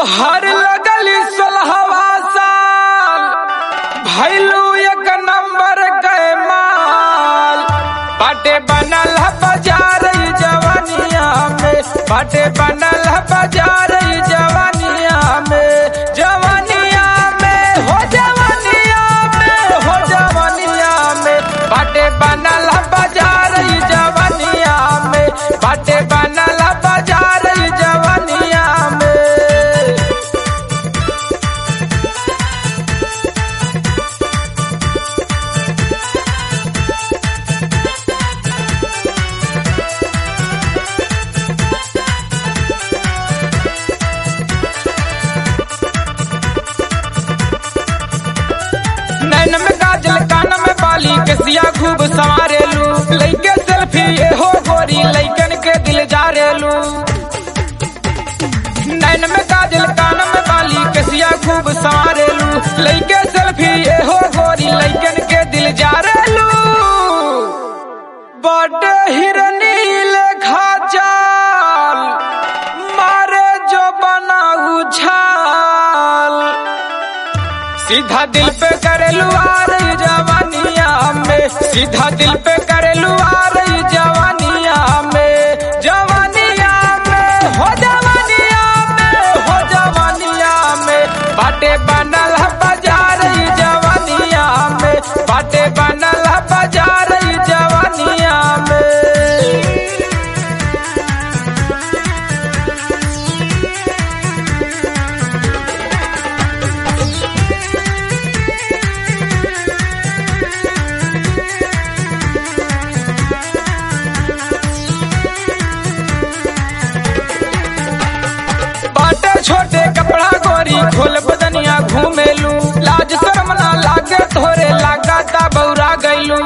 हर लगल 16वां साल भैलू एक नंबर के माल बाटे बनल है बाजार जवानिया में बाटे बनल है बाजार जवानिया में जवानिया में हो जवानिया में हो जवानिया में बाटे बनल है बाजार जवानिया में बाटे बनल है बाजार जवानिया में। नैन में काजल कान में बाली कसिया खूब संवारेलू लइके सेल्फी ये हो गोरी लइकन के दिल जारेलू। नैन में काजल कान में बाली कसिया खूब संवारेलू लइके सेल्फी ये हो गोरी लइकन के दिल जारेलू। बड़े हिरनी लेखा चाल मारे जो बना उछाल सीधा दिल पे करेलू आ रही जवानिया में सीधा दिल पे करेलू आ रही जवानिया में जवानिया में हो जवानिया में हो जवानिया में बाटे बनल है बाजार जवानिया में बाटे बनल है बाजार जवानिया में। छोटे कपड़ा गोरी खोल बदनिया घूमेलू लाज शर्म ना लागे तोरे लागता बौरा गैलू।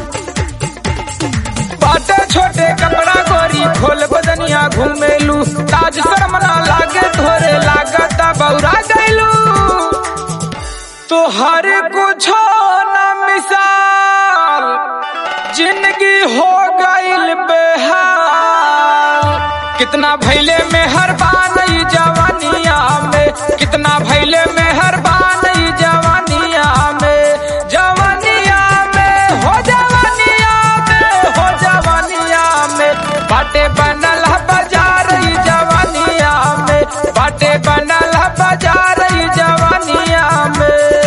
बाटे छोटे कपड़ा गोरी खोल बदनिया घूमेलू लाज शर्म ना लागे तोरे लागता बौरा गैलू। तो हर कुछ न मिसाल जिंदगी हो गईल बेहाल कितना भैले में हर बान जवानिया में कितना भैले में हर बान जवानिया में जवानिया में हो जवानिया में हो जवानिया में बाटे बनल है बाजार जवानिया में बाटे बनल है बाजार जवानिया में।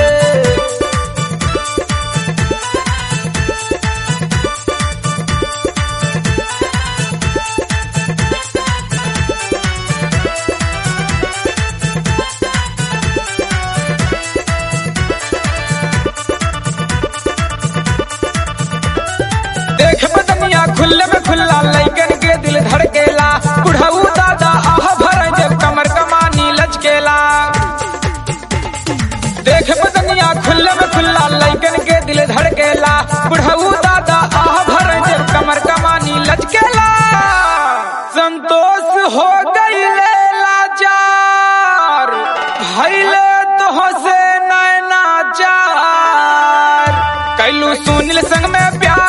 देख बदनिया खुल्ले में खुल्ला लइकन के दिल धड़केला बुढ़ऊ दादा आह भर जब कमर कमानी लचकेला। देख बदनिया खुल्ले में खुल्ला लइकन के दिल धड़केला बुढ़ऊ दादा आह भर जब कमर कमानी लचकेला। संतोष हो गई लाचार भैले तो से नैना चार कैलू सुनील संग में प्यार